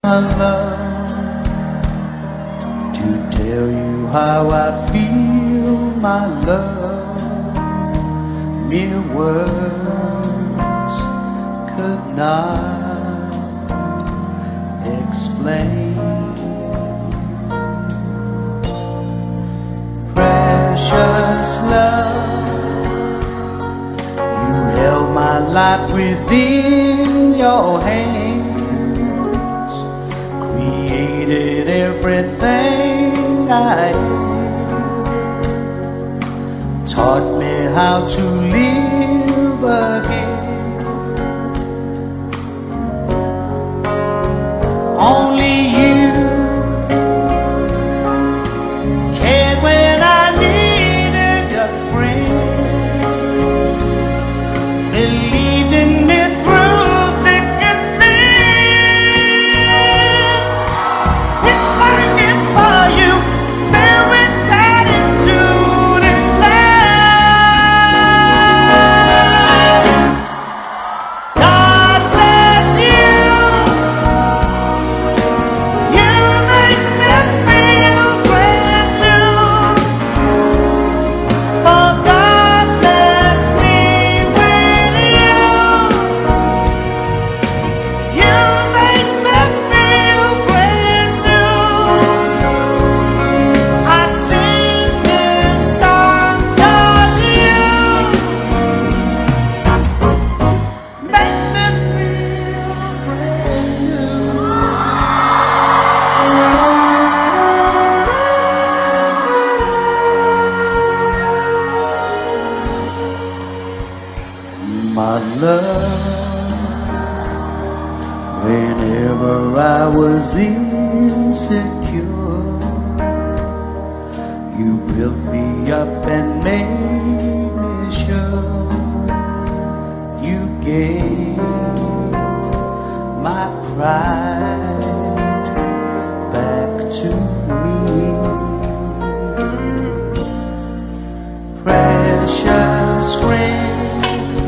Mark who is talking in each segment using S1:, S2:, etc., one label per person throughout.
S1: my love, to tell you how I feel, my love. Mere words could not explain. Precious love, you held my life within your hands, created everything I am, taught me how to live again. Only you cared when I needed a friend, believed in me through thick and thin. This song is for you, filled with gratitude and love. God bless you. You make me feel brand new. For God bless me with you. You make me feel brand new. I sing this song 'cause you make me feel brand new. My love, whenever I was insecure, you built me up and made me sure. You gave my pride back to me. Precious friend,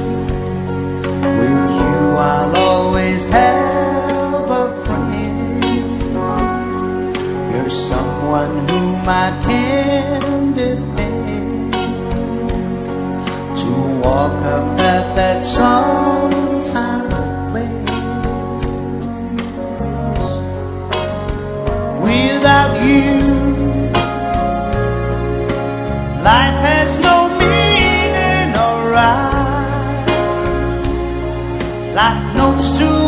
S1: with you I'll always have a friend. You're someone whom I can depend, to walk a path that sometimes bends. Without you, life has no meaning or rhyme, like notes to